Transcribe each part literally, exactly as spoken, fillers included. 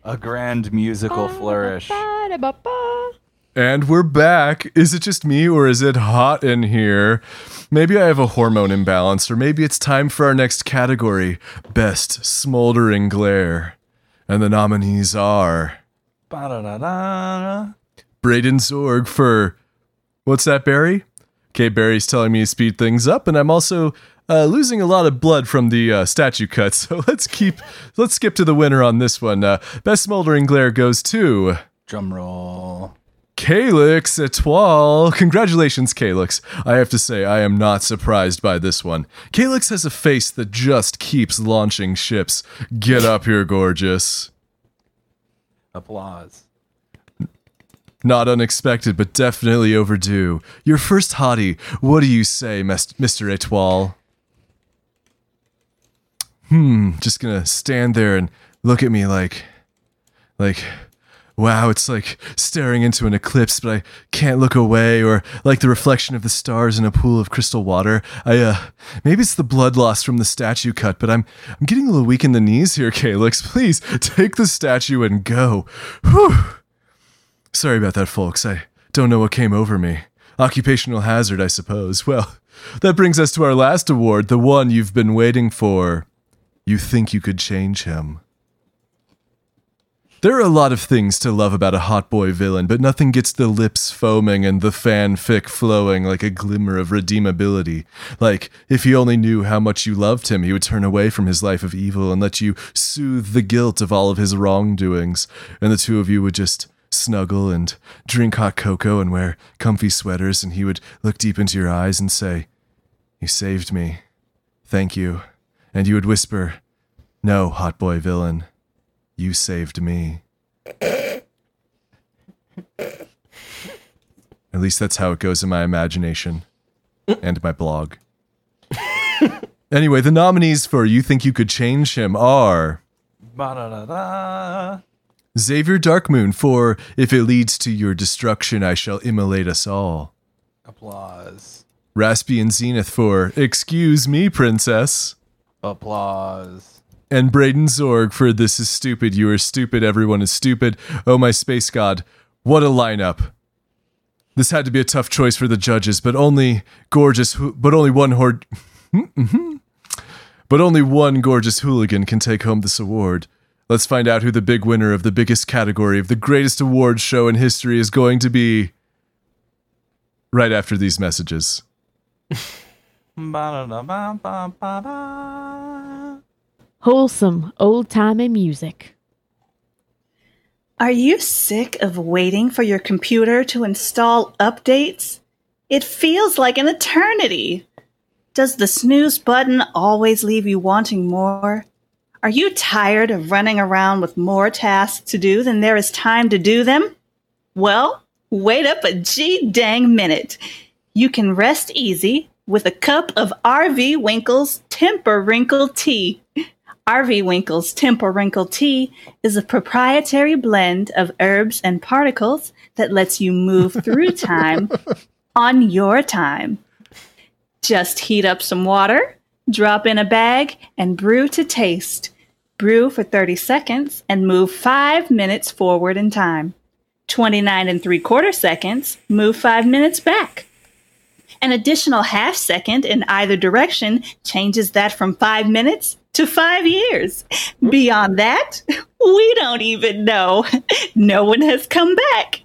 A grand musical flourish. And we're back. Is it just me or is it hot in here? Maybe I have a hormone imbalance, or maybe it's time for our next category, Best Smoldering Glare. And the nominees are Ba-da-da-da. Braden Zorg for... What's that, Barry? Okay, Barry's telling me to speed things up, and I'm also uh, losing a lot of blood from the uh, statue cut, so let's keep... Let's skip to the winner on this one. Uh, Best Smoldering Glare goes to... Drum roll. Calyx Etoile. Congratulations, Calyx. I have to say, I am not surprised by this one. Calyx has a face that just keeps launching ships. Get up here, gorgeous. Applause. Not unexpected, but definitely overdue. Your first hottie. What do you say, Mister Etoile? Hmm, just gonna stand there and look at me like... Like... Wow, it's like staring into an eclipse, but I can't look away, or like the reflection of the stars in a pool of crystal water. I, uh, maybe it's the blood loss from the statue cut, but I'm, I'm getting a little weak in the knees here, Calyx. Please, take the statue and go. Whew. Sorry about that, folks. I don't know what came over me. Occupational hazard, I suppose. Well, that brings us to our last award, the one you've been waiting for. You think you could change him. There are a lot of things to love about a hot boy villain, but nothing gets the lips foaming and the fanfic flowing like a glimmer of redeemability. Like, if he only knew how much you loved him, he would turn away from his life of evil and let you soothe the guilt of all of his wrongdoings, and the two of you would just snuggle and drink hot cocoa and wear comfy sweaters, and he would look deep into your eyes and say, "You saved me. Thank you." And you would whisper, "No, hot boy villain. You saved me." At least that's how it goes in my imagination and my blog. Anyway, the nominees for You Think You Could Change Him are Ba-da-da-da. Xavier Darkmoon for If It Leads to Your Destruction, I Shall Immolate Us All. Applause. Raspian Zenith for Excuse Me, Princess. Applause. And Braden Zorg for This Is Stupid, You Are Stupid, Everyone Is Stupid. Oh my space god, what a lineup. This had to be a tough choice for the judges, but only gorgeous, but only one horde, but only one gorgeous hooligan can take home this award. Let's find out who the big winner of the biggest category of the greatest awards show in history is going to be right after these messages. Ba-da-da-ba-ba-ba-ba. Wholesome, old-timey music. Are you sick of waiting for your computer to install updates? It feels like an eternity. Does the snooze button always leave you wanting more? Are you tired of running around with more tasks to do than there is time to do them? Well, wait up a G-dang minute. You can rest easy with a cup of R V Winkle's Temper Wrinkle Tea. R V Winkle's Temper Wrinkle Tea is a proprietary blend of herbs and particles that lets you move through time on your time. Just heat up some water, drop in a bag, and brew to taste. Brew for thirty seconds and move five minutes forward in time. twenty-nine and three quarter seconds, move five minutes back. An additional half second in either direction changes that from five minutes to five years. Beyond that, we don't even know. No one has come back.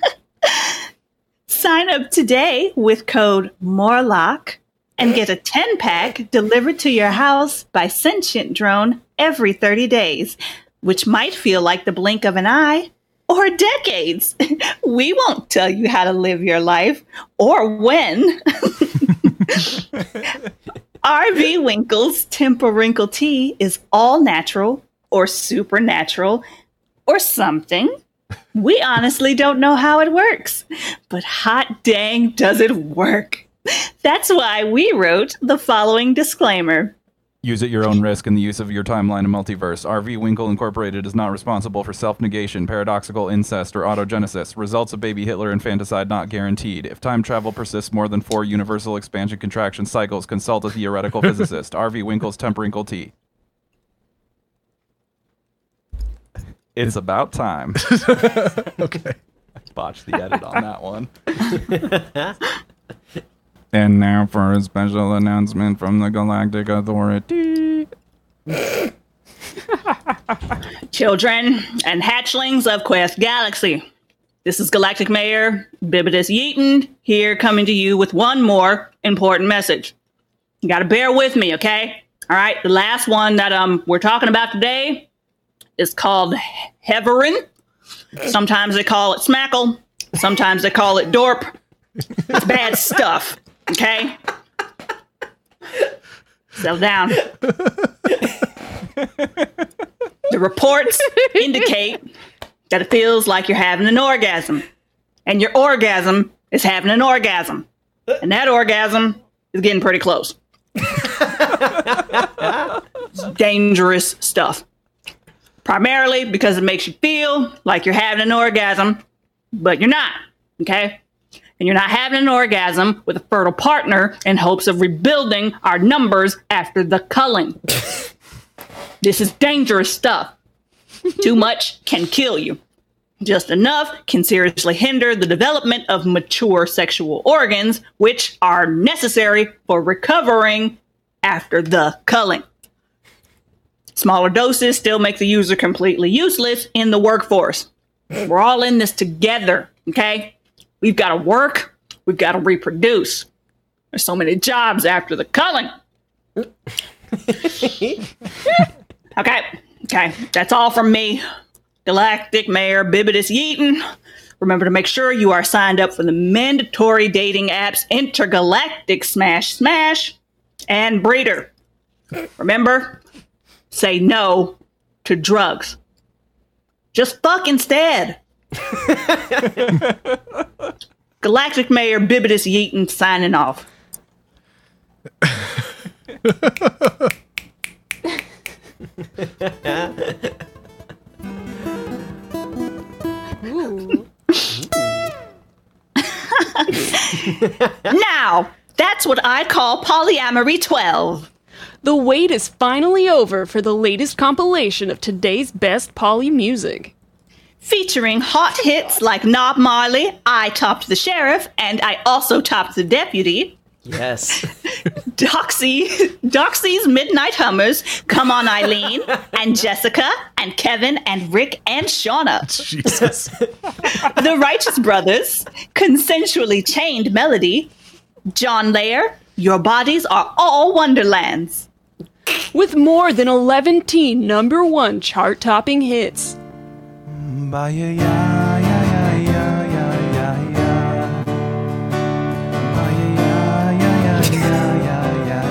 Sign up today with code MORLOCK and get a ten-pack delivered to your house by Sentient Drone every thirty days, which might feel like the blink of an eye or decades. We won't tell you how to live your life or when. R V Winkle's Temper Wrinkle Tea is all natural or supernatural or something. We honestly don't know how it works, but hot dang does it work. That's why we wrote the following disclaimer. Use at your own risk in the use of your timeline and multiverse. R V Winkle Incorporated is not responsible for self-negation, paradoxical incest, or autogenesis. Results of baby Hitler infanticide not guaranteed. If time travel persists more than four universal expansion contraction cycles, consult a theoretical physicist. R V Winkle's Temper Wrinkle Tea. It's about time. Okay. Botched the edit on that one. And now for a special announcement from the Galactic Authority. Children and hatchlings of Quest Galaxy. This is Galactic Mayor Bibidus Yeaton here coming to you with one more important message. You gotta bear with me, okay? All right, the last one that um we're talking about today is called Heverin. Sometimes they call it Smackle. Sometimes they call it Dorp. It's bad stuff, okay? Settle down. The reports indicate that it feels like you're having an orgasm. And your orgasm is having an orgasm. And that orgasm is getting pretty close. It's dangerous stuff. Primarily because it makes you feel like you're having an orgasm, but you're not, okay? And you're not having an orgasm with a fertile partner in hopes of rebuilding our numbers after the culling. This is dangerous stuff. Too much can kill you. Just enough can seriously hinder the development of mature sexual organs, which are necessary for recovering after the culling. Smaller doses still make the user completely useless in the workforce. We're all in this together, okay? We've got to work. We've got to reproduce. There's so many jobs after the culling. Okay, okay, that's all from me, Galactic Mayor Bibidus Yeaton. Remember to make sure you are signed up for the mandatory dating apps Intergalactic Smash Smash and Breeder. Remember, say no to drugs. Just fuck instead. Galactic Mayor Bibidus Yeaton signing off. Now, that's what I call polyamory twelve. The wait is finally over for the latest compilation of today's best poly music. Featuring hot hits like Knob Marley, I Topped the Sheriff, and I Also Topped the Deputy. Yes. Doxy, Doxy's Midnight Hummers, Come On Eileen, and Jessica, and Kevin, and Rick, and Shauna. Jesus. The Righteous Brothers, Consensually Chained Melody. John Layer, Your Bodies Are All Wonderlands. With more than eleven teen number one chart-topping hits. Ba ya ya ya ya ya ya ya. Ba ya ya ya ya ya ya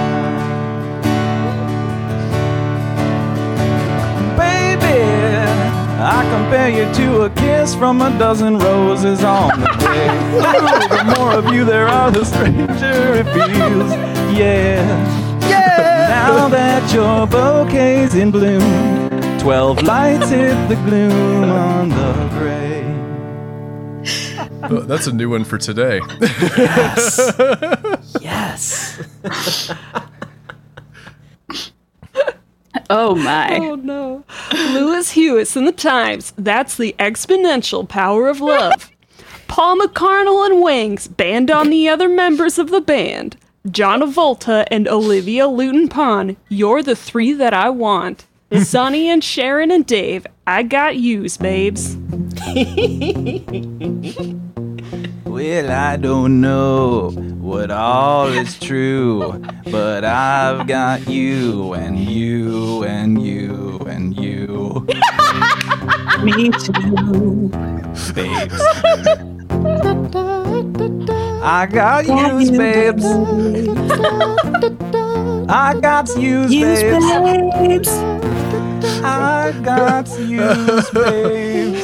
ya. Baby, I compare you to a kiss from a dozen roses on the way. Ooh, the more of you there are, the stranger it feels. Yeah, yeah. Now that your bouquet's in bloom, twelve lights hit the gloom on the gray. Oh, that's a new one for today. Yes. Yes. Oh my. Oh no. Lewis Hewis in the Times. That's the exponential power of love. Paul McCarnell and Wings band on the other members of the band. John Avolta and Olivia Luton-Pon. You're the three that I want. Sonny and Sharon and Dave, I got yous, babes. Well, I don't know what all is true, but I've got you and you and you and you. Me too. Babes. I got yous, babes. I got yous, Use babes. babes. I got yous, babes.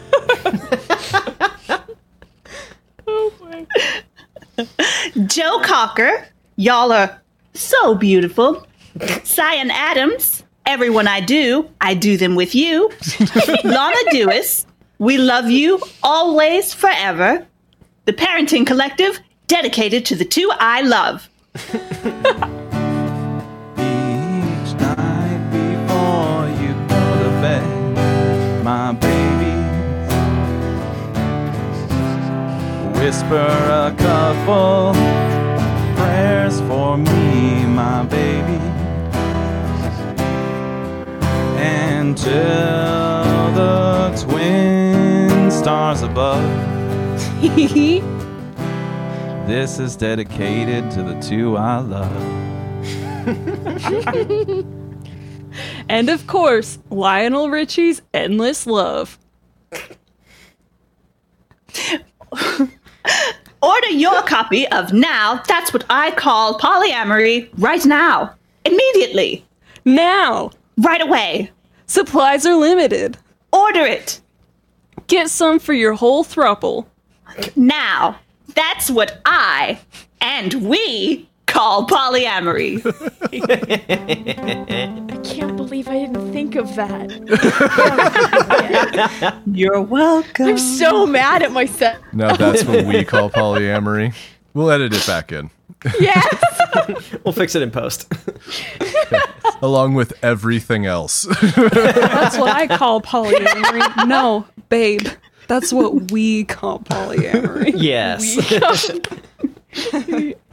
Joe Cocker, y'all are so beautiful. Cyan Adams, everyone I do, I do them with you. Lana Dewis, we love you always, forever. The Parenting Collective, dedicated to the two I love. Each night before you go to bed, my baby. Whisper a couple prayers for me, my baby. Until the twin stars above. This is dedicated to the two I love. And of course, Lionel Richie's Endless Love. Order your copy of Now That's What I Call Polyamory right now. Immediately. Now! Right away. Supplies are limited. Order it. Get some for your whole throuple. Now. That's what I and we call polyamory. I can't believe I didn't think of that. You're welcome. I'm so mad at myself. Now that's what we call polyamory. We'll edit it back in. Yes. We'll fix it in post. Along with everything else. That's what I call polyamory. No, babe. That's what we call polyamory. Yes.